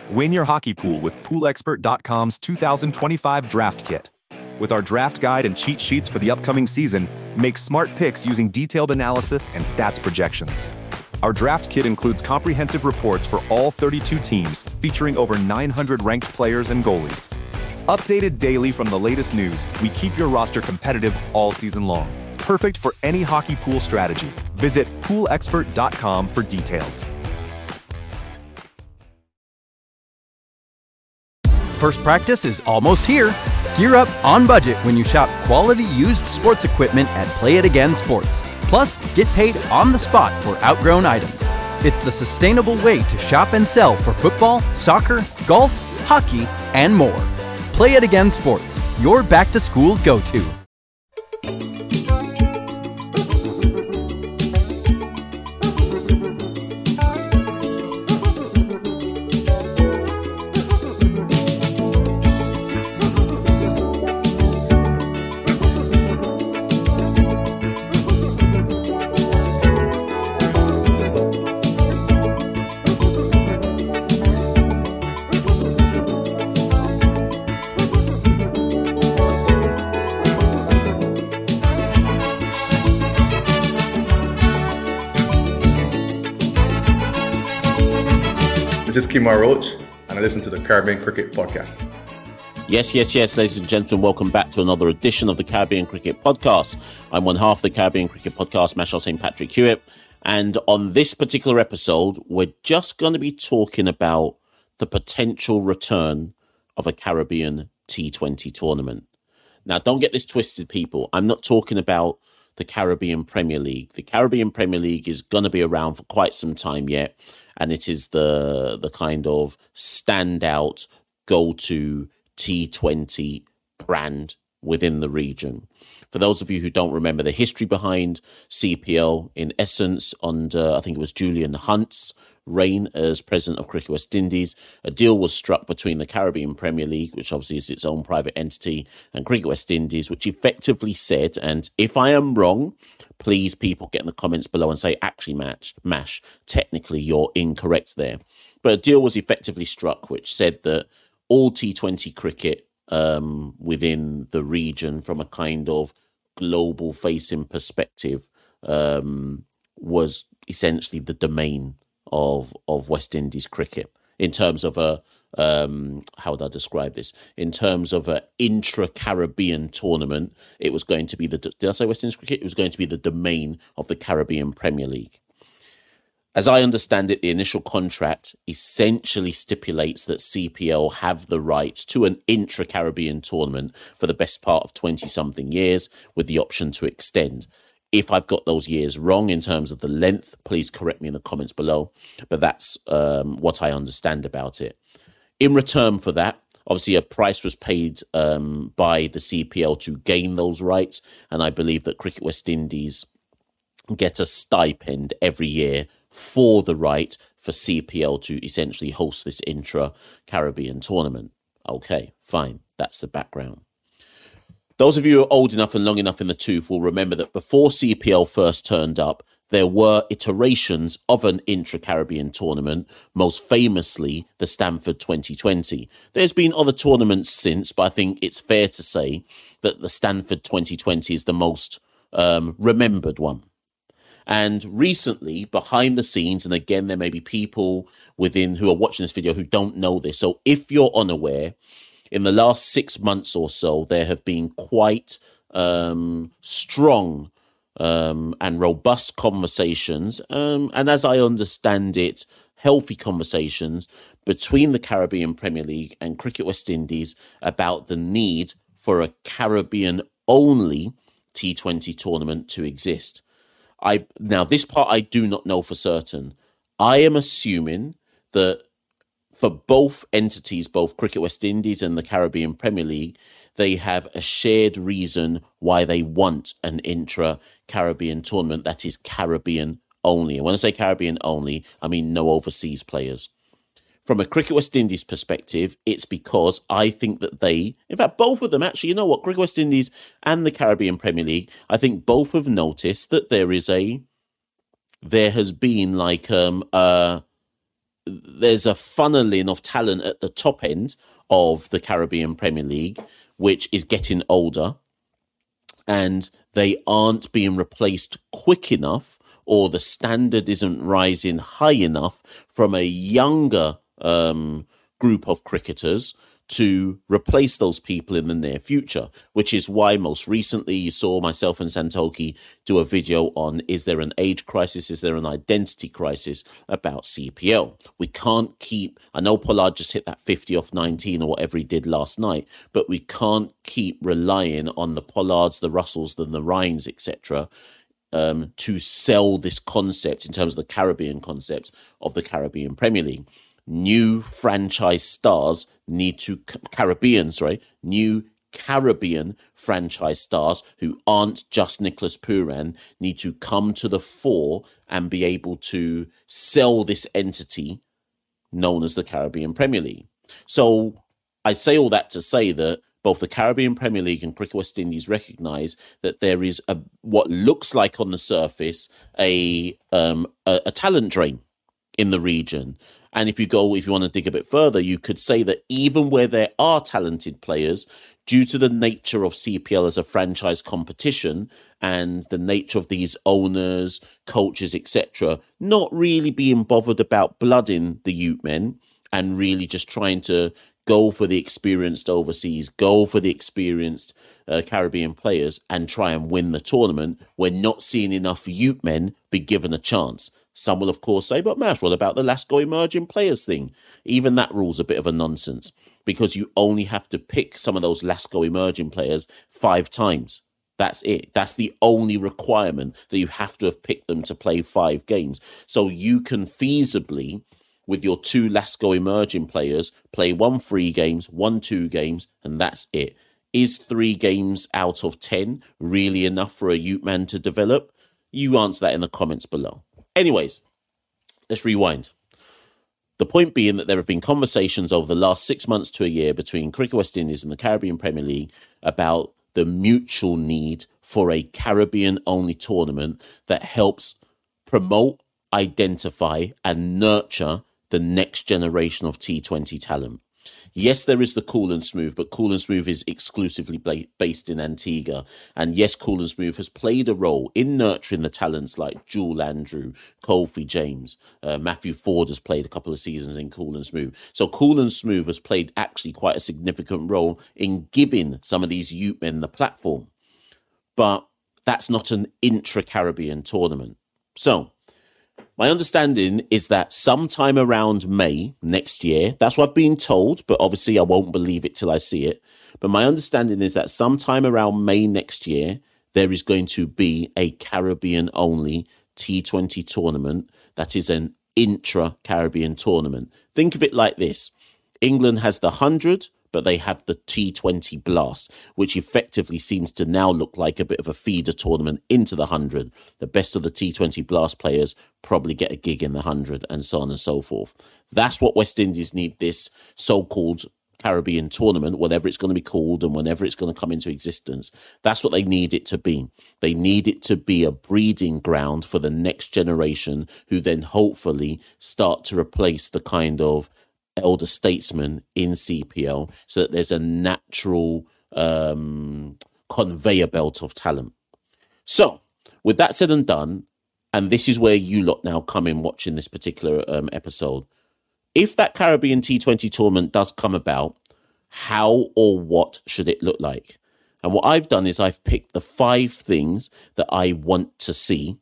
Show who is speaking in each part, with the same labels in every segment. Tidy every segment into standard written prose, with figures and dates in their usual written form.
Speaker 1: Win your hockey pool with PoolExpert.com's 2025 Draft Kit. With our draft guide and cheat sheets for the upcoming season, make smart picks using detailed analysis and stats projections. Our draft kit includes comprehensive reports for all 32 teams, featuring over 900 ranked players and goalies. Updated daily from the latest news, we keep your roster competitive all season long. Perfect for any hockey pool strategy. Visit PoolExpert.com for details.
Speaker 2: First practice is almost here. Gear up on budget when you shop quality used sports equipment at Play It Again Sports. Plus, get paid on the spot for outgrown items. It's the sustainable way to shop and sell for football, soccer, golf, hockey, and more. Play It Again Sports, your back-to-school go-to.
Speaker 3: This is Kemar Roach, and I listen to the Caribbean Cricket Podcast.
Speaker 4: Yes, ladies and gentlemen, welcome back to another edition of the Caribbean Cricket Podcast. I'm one half of the Caribbean Cricket Podcast, Mashal St. Patrick Hewitt, and on this particular episode, we're just going to be talking about the potential return of a Caribbean T20 tournament. Now, don't get this twisted, people. I'm not talking about the Caribbean Premier League. The Caribbean Premier League is going to be around for quite some time yet, and it is the kind of standout go-to T20 brand within the region. For those of you who don't remember the history behind CPL, in essence, under, I think it was Julian Hunt's reign as president of Cricket West Indies, a deal was struck between the Caribbean Premier League, which obviously is its own private entity, and Cricket West Indies, which effectively said, and if I am wrong, please people get in the comments below and say, actually, Mash, technically you're incorrect there. But a deal was effectively struck which said that all T20 cricket within the region, from a kind of global facing perspective, was essentially the domain of West Indies cricket, in terms of a how would I describe this? In terms of an intra-Caribbean tournament, it was going to be did I say West Indies cricket? It was going to be the domain of the Caribbean Premier League. As I understand it, the initial contract essentially stipulates that CPL have the rights to an intra-Caribbean tournament for the best part of 20-something years, with the option to extend. If I've got those years wrong in terms of the length, please correct me in the comments below. But that's what I understand about it. In return for that, obviously a price was paid by the CPL to gain those rights. And I believe that Cricket West Indies get a stipend every year for the right for CPL to essentially host this intra-Caribbean tournament. Okay, fine. That's the background. Those of you who are old enough and long enough in the tooth will remember that before CPL first turned up, there were iterations of an intra-Caribbean tournament, most famously the Stanford 2020. There's been other tournaments since, but I think it's fair to say that the Stanford 2020 is the most remembered one. And recently, behind the scenes, and again, there may be people within who are watching this video who don't know this. So if you're unaware, in the last 6 months or so, there have been quite strong and robust conversations, and as I understand it, healthy conversations between the Caribbean Premier League and Cricket West Indies about the need for a Caribbean-only T20 tournament to exist. Now, this part I do not know for certain. I am assuming that for both entities, both Cricket West Indies and the Caribbean Premier League, they have a shared reason why they want an intra-Caribbean tournament that is Caribbean only. And when I say Caribbean only, I mean no overseas players. From a Cricket West Indies perspective, it's because I think that they, in fact, both of them, actually, you know what, Cricket West Indies and the Caribbean Premier League, I think both have noticed that there has been like a there's a funneling of talent at the top end of the Caribbean Premier League, which is getting older, and they aren't being replaced quick enough, or the standard isn't rising high enough from a younger group of cricketers to replace those people in the near future, which is why most recently you saw myself and Santoki do a video on, is there an age crisis? Is there an identity crisis about CPL? We can't keep, I know Pollard just hit that 50 off 19 or whatever he did last night, but we can't keep relying on the Pollards, the Russells, the Ryans, etc., to sell this concept in terms of the Caribbean concept of the Caribbean Premier League. New franchise stars need to new Caribbean franchise stars who aren't just Nicholas Pooran need to come to the fore and be able to sell this entity known as the Caribbean Premier League. So I say all that to say that both the Caribbean Premier League and Cricket West Indies recognise that there is what looks like on the surface a talent drain in the region. And if you want to dig a bit further, you could say that even where there are talented players, due to the nature of CPL as a franchise competition and the nature of these owners, coaches, etc., not really being bothered about blooding the youth men and really just trying to go for the experienced overseas, go for the experienced Caribbean players and try and win the tournament, we're not seeing enough youth men be given a chance. Some will, of course, say, but Mash, what about the Lasco emerging players thing? Even that rule's a bit of a nonsense because you only have to pick some of those Lasco emerging players 5 times. That's it. That's the only requirement, that you have to have picked them to play 5 games. So you can feasibly, with your 2 Lasco emerging players, play 1 3 games, 1 2 games, and that's it. Is 3 games out of 10 really enough for a youth man to develop? You answer that in the comments below. Anyways, let's rewind. The point being that there have been conversations over the last 6 months to a year between Cricket West Indies and the Caribbean Premier League about the mutual need for a Caribbean-only tournament that helps promote, identify, and nurture the next generation of T20 talent. Yes, there is the Cool and Smooth, but Cool and Smooth is exclusively based in Antigua. And yes, Cool and Smooth has played a role in nurturing the talents like Jewel Andrew, Kofi James. Matthew Ford has played a couple of seasons in Cool and Smooth. So Cool and Smooth has played actually quite a significant role in giving some of these youth men the platform. But that's not an intra-Caribbean tournament. So my understanding is that sometime around May next year, that's what I've been told, but obviously I won't believe it till I see it. But my understanding is that sometime around May next year, there is going to be a Caribbean-only T20 tournament that is an intra-Caribbean tournament. Think of it like this. England has the 100, but they have the T20 Blast, which effectively seems to now look like a bit of a feeder tournament into the 100. The best of the T20 Blast players probably get a gig in the 100 and so on and so forth. That's what West Indies need this so-called Caribbean tournament, whatever it's going to be called and whenever it's going to come into existence. That's what they need it to be. They need it to be a breeding ground for the next generation who then hopefully start to replace the kind of elder statesman in CPL so that there's a natural conveyor belt of talent. So with that said and done, and this is where you lot now come in watching this particular episode, if that Caribbean T20 tournament does come about, how or what should it look like? And what I've done is I've picked the 5 things that I want to see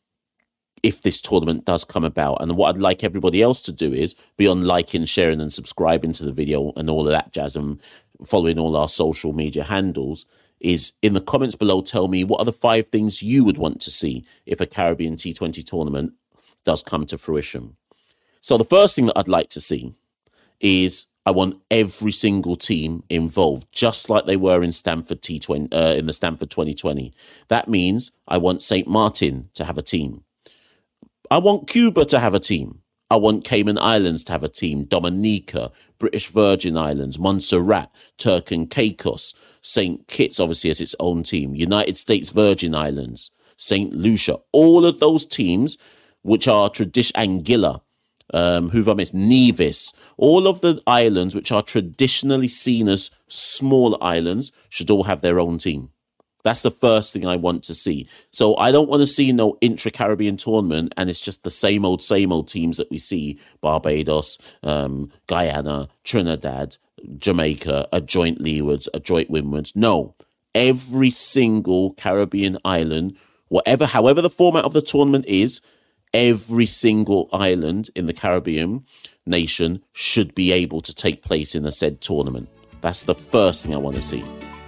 Speaker 4: if this tournament does come about. And what I'd like everybody else to do is beyond liking, sharing and subscribing to the video and all of that jazz and following all our social media handles, is in the comments below tell me what are the 5 things you would want to see if a Caribbean T20 tournament does come to fruition. So the first thing that I'd like to see is I want every single team involved, just like they were in Stanford T20 in the Stanford 2020. That means I want St. Martin to have a team. I want Cuba to have a team. I want Cayman Islands to have a team. Dominica, British Virgin Islands, Montserrat, Turk and Caicos, St. Kitts obviously has its own team. United States Virgin Islands, St. Lucia, all of those teams which are Anguilla, who've I missed? Nevis. All of the islands which are traditionally seen as small islands should all have their own team. That's the first thing I want to see. So I don't want to see no intra-Caribbean tournament and it's just the same old teams that we see. Barbados, Guyana, Trinidad, Jamaica, a joint leewards, a joint windwards. No, every single Caribbean island, however the format of the tournament is, every single island in the Caribbean nation should be able to take place in a said tournament. That's the first thing I want to see.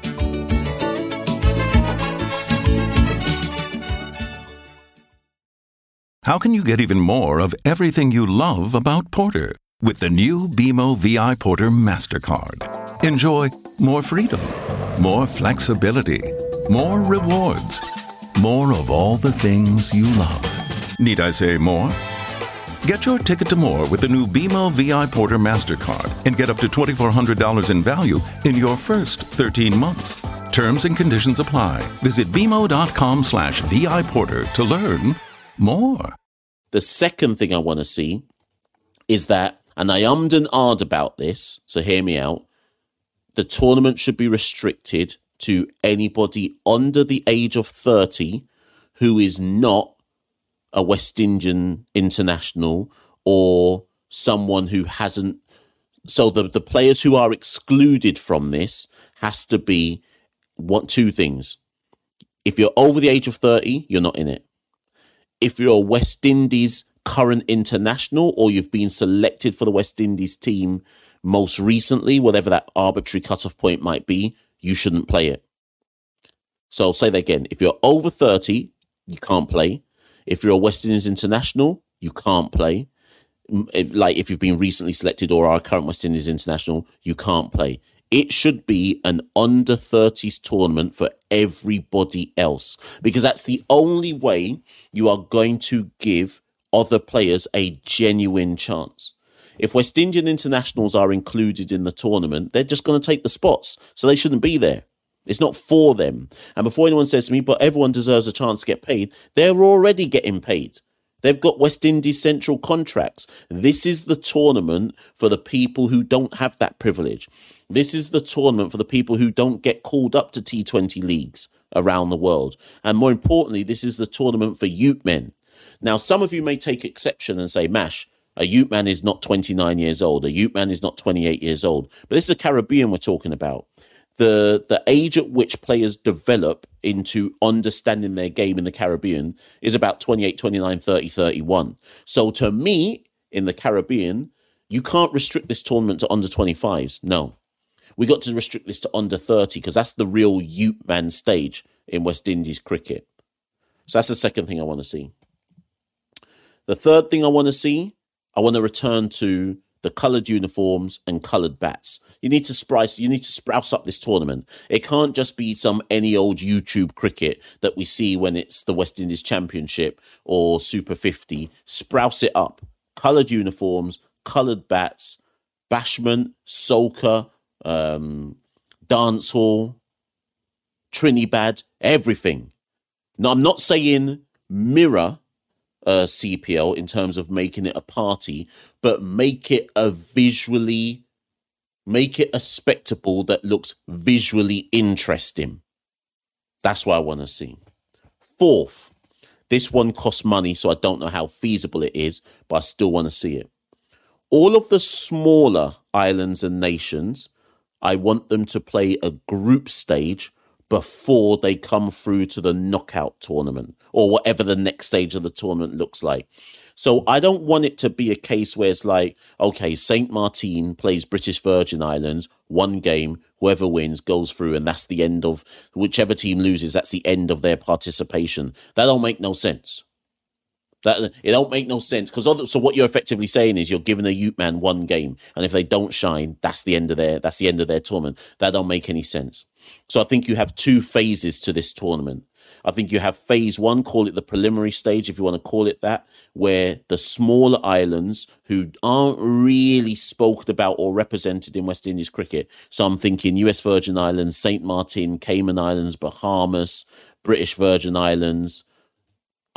Speaker 5: How can you get even more of everything you love about Porter with the new BMO VI Porter MasterCard? Enjoy more freedom, more flexibility, more rewards, more of all the things you love. Need I say more? Get your ticket to more with the new BMO VI Porter MasterCard and get up to $2,400 in value in your first 13 months. Terms and conditions apply. Visit bmo.com/VI Porter to learn more.
Speaker 4: The second thing I want to see is that, and I ummed and ahed about this, so hear me out, the tournament should be restricted to anybody under the age of 30 who is not a West Indian international or someone who hasn't. So the players who are excluded from this has to be two things. If you're over the age of 30, you're not in it. If you're a West Indies current international or you've been selected for the West Indies team most recently, whatever that arbitrary cutoff point might be, you shouldn't play it. So I'll say that again. If you're over 30, you can't play. If you're a West Indies international, you can't play. If you've been recently selected or are a current West Indies international, you can't play. It should be an under 30s tournament for everybody else, because that's the only way you are going to give other players a genuine chance. If West Indian internationals are included in the tournament, they're just going to take the spots, so they shouldn't be there. It's not for them. And before anyone says to me, but everyone deserves a chance to get paid, they're already getting paid. They've got West Indies Central contracts. This is the tournament for the people who don't have that privilege. This is the tournament for the people who don't get called up to T20 leagues around the world. And more importantly, this is the tournament for youth men. Now, some of you may take exception and say, Mash, a youth man is not 29 years old. A youth man is not 28 years old. But this is the Caribbean we're talking about. The age at which players develop into understanding their game in the Caribbean is about 28, 29, 30, 31. So to me, in the Caribbean, you can't restrict this tournament to under 25s. No. We got to restrict this to under 30 because that's the real youth man stage in West Indies cricket. So that's the second thing I want to see. The third thing I want to see, I want to return to the coloured uniforms and coloured bats. You need to sprouse up this tournament. It can't just be any old YouTube cricket that we see when it's the West Indies Championship or Super 50. Sprouse it up. Coloured uniforms, coloured bats, bashment, soca, dancehall, Trinidad, everything. Now, I'm not saying mirror CPL in terms of making it a party, but make it a spectacle that looks visually interesting. That's what I want to see. Fourth, this one costs money, so I don't know how feasible it is, but I still want to see it. All of the smaller islands and nations, I want them to play a group stage before they come through to the knockout tournament or whatever the next stage of the tournament looks like. So I don't want it to be a case where it's like, okay, Saint Martin plays British Virgin Islands, one game, whoever wins goes through, and that's the end of whichever team loses, that's the end of their participation. That don't make no sense. It don't make no sense, because so what you're effectively saying is you're giving a youth man one game, and if they don't shine, that's the end of their tournament. That don't make any sense. So I think you have two phases to this tournament. I think you have phase one, call it the preliminary stage, if you want to call it that, where the smaller islands who aren't really spoken about or represented in West Indies cricket. So I'm thinking US Virgin Islands, Saint Martin, Cayman Islands, Bahamas, British Virgin Islands.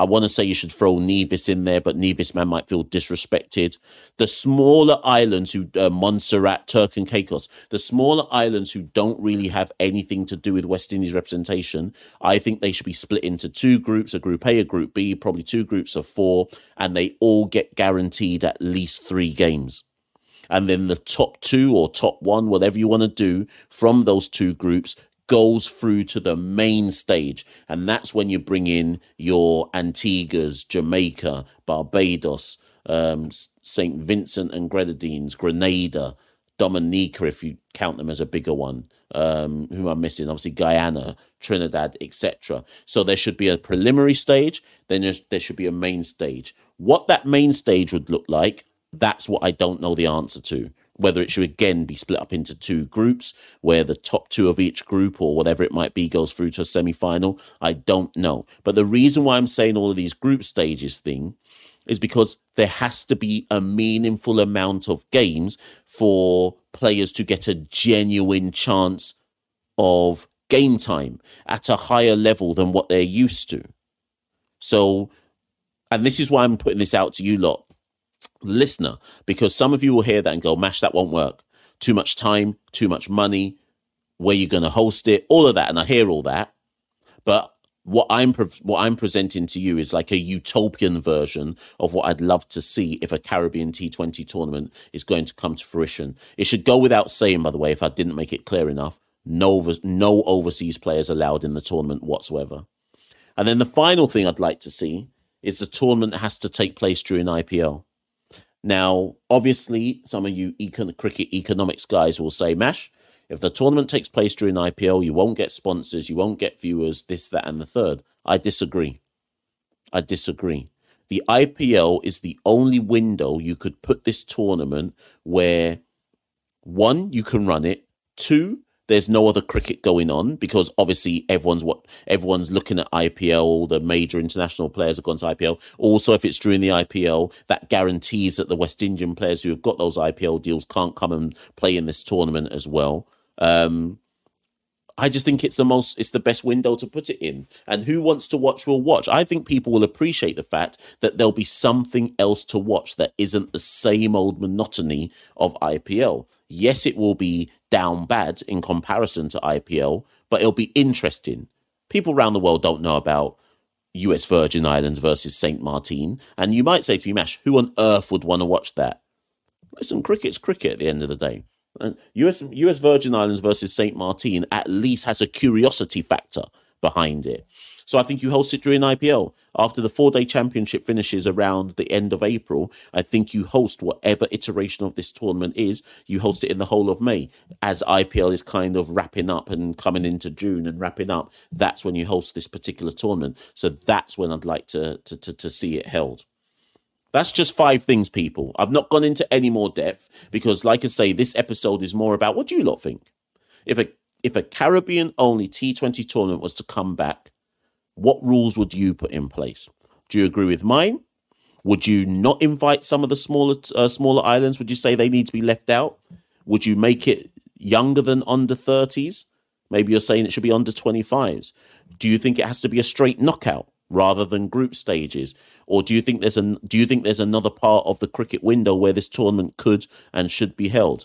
Speaker 4: I want to say you should throw Nevis in there, but Nevis man might feel disrespected. The smaller islands who Montserrat, Turk and Caicos, the smaller islands who don't really have anything to do with West Indies representation, I think they should be split into 2 groups, a Group A, a Group B, probably 2 groups of 4, and they all get guaranteed at least 3 games. And then the top 2 or top 1, whatever you want to do from those 2 groups, goes through to the main stage. And that's when you bring in your Antiguas, Jamaica, Barbados, St. Vincent and Grenadines, Grenada, Dominica, if you count them as a bigger one, who I'm missing, obviously Guyana, Trinidad, etc. So there should be a preliminary stage, then there should be a main stage. What that main stage would look like, that's what I don't know the answer to. Whether it should again be split up into 2 groups where the top 2 of each group or whatever it might be goes through to a semi-final, I don't know. But the reason why I'm saying all of these group stages thing is because there has to be a meaningful amount of games for players to get a genuine chance of game time at a higher level than what they're used to. So, and this is why I'm putting this out to you lot, listener, because some of you will hear that and go, Mash, that won't work. Too much time, too much money, where you're going to host it, all of that. And I hear all that. But what I'm presenting to you is like a utopian version of what I'd love to see if a Caribbean T20 tournament is going to come to fruition. It should go without saying, by the way, if I didn't make it clear enough, no overseas players allowed in the tournament whatsoever. And then the final thing I'd like to see is the tournament has to take place during IPL. Now, obviously, some of you cricket economics guys will say, Mash, if the tournament takes place during IPL, you won't get sponsors, you won't get viewers, this, that, and the third. I disagree. The IPL is the only window you could put this tournament where, 1, you can run it, 2, there's no other cricket going on because obviously everyone's looking at IPL. The major international players have gone to IPL. Also, if it's during the IPL, that guarantees that the West Indian players who have got those IPL deals can't come and play in this tournament as well. I just think it's the best window to put it in. And who wants to watch will watch. I think people will appreciate the fact that there'll be something else to watch that isn't the same old monotony of IPL. Yes, it will be down bad in comparison to IPL, but it'll be interesting. People around the world don't know about US Virgin Islands versus St. Martin. And you might say to me, Mash, who on earth would want to watch that? Listen, cricket's cricket at the end of the day. US Virgin Islands versus St. Martin at least has a curiosity factor behind it. So I think you host it during IPL. After the 4-day championship finishes around the end of April, I think you host whatever iteration of this tournament is. You host it in the whole of May. As IPL is kind of wrapping up and coming into June and wrapping up, that's when you host this particular tournament. So that's when I'd like to see it held. That's just 5 things, people. I've not gone into any more depth because, like I say, this episode is more about what do you lot think? If a Caribbean-only T20 tournament was to come back, what rules would you put in place? Do you agree with mine? Would you not invite some of the smaller islands? Would you say they need to be left out? Would you make it younger than under 30s? Maybe you're saying it should be under 25s. Do you think it has to be a straight knockout rather than group stages? Or do you think there's another part of the cricket window where this tournament could and should be held?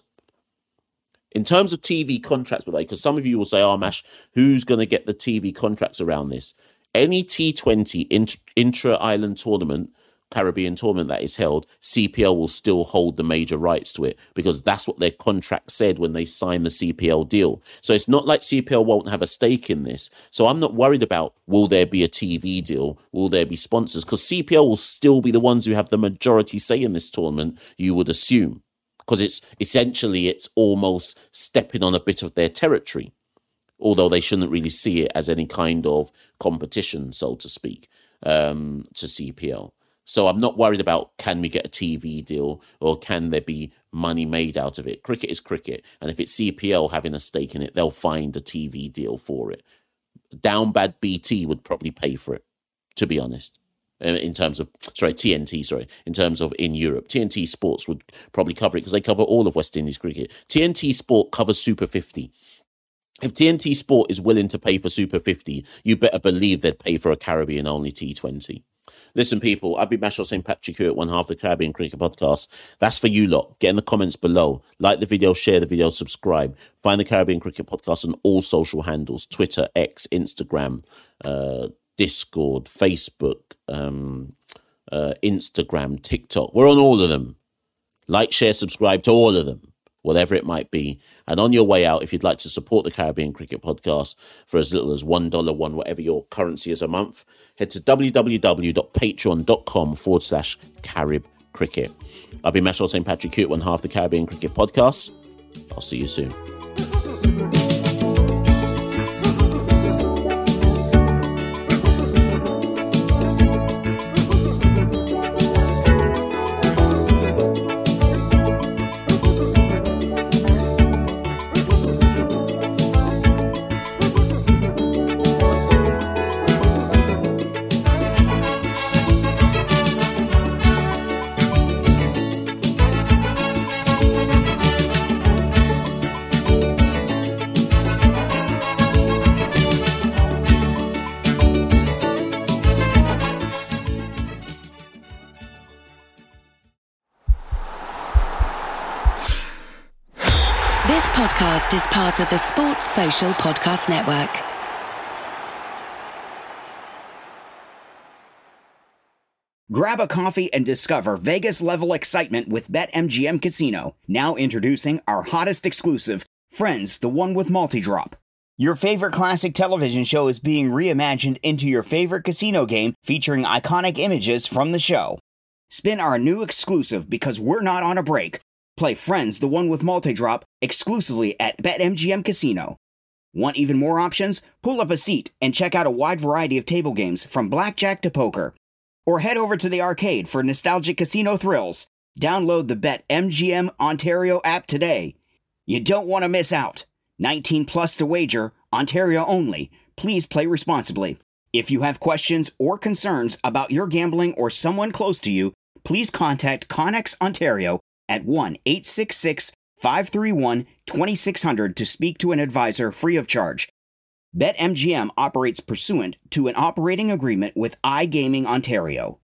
Speaker 4: In terms of TV contracts, because some of you will say, oh, Mash, who's going to get the TV contracts around this? Any T20 intra-island tournament, Caribbean tournament that is held, CPL will still hold the major rights to it because that's what their contract said when they signed the CPL deal. So it's not like CPL won't have a stake in this. So I'm not worried about will there be a TV deal? Will there be sponsors? Because CPL will still be the ones who have the majority say in this tournament, you would assume. Because it's almost stepping on a bit of their territory, although they shouldn't really see it as any kind of competition, so to speak, to CPL. So I'm not worried about can we get a TV deal or can there be money made out of it. Cricket is cricket. And if it's CPL having a stake in it, they'll find a TV deal for it. Down bad BT would probably pay for it, to be honest. In terms of in Europe, TNT Sports would probably cover it because they cover all of West Indies cricket. TNT Sport covers Super 50. If TNT Sport is willing to pay for Super 50, you better believe they'd pay for a Caribbean-only T20. Listen, people, I've been Mashal St. Patrick here at one half the Caribbean Cricket Podcast. That's for you lot. Get in the comments below. Like the video, share the video, subscribe. Find the Caribbean Cricket Podcast on all social handles: Twitter, X, Instagram, Discord, Facebook, Instagram, TikTok. We're on all of them. Like, share, subscribe to all of them, whatever it might be. And on your way out, if you'd like to support the Caribbean Cricket Podcast for as little as $1, whatever your currency is a month, head to www.patreon.com/Carib Cricket. I'll be Mashal St. Patrick here at one half the Caribbean Cricket Podcast. I'll see you soon.
Speaker 6: Podcast is part of the Sports Social Podcast Network.
Speaker 7: Grab a coffee and discover Vegas-level excitement with BetMGM Casino. Now introducing our hottest exclusive, Friends, the one with multi-drop. Your favorite classic television show is being reimagined into your favorite casino game featuring iconic images from the show. Spin our new exclusive because we're not on a break. Play Friends, the one with multi-drop, exclusively at BetMGM Casino. Want even more options? Pull up a seat and check out a wide variety of table games from blackjack to poker. Or head over to the arcade for nostalgic casino thrills. Download the BetMGM Ontario app today. You don't want to miss out. 19 plus to wager, Ontario only. Please play responsibly. If you have questions or concerns about your gambling or someone close to you, please contact Connex Ontario at 1-866-531-2600 to speak to an advisor free of charge. BetMGM operates pursuant to an operating agreement with iGaming Ontario.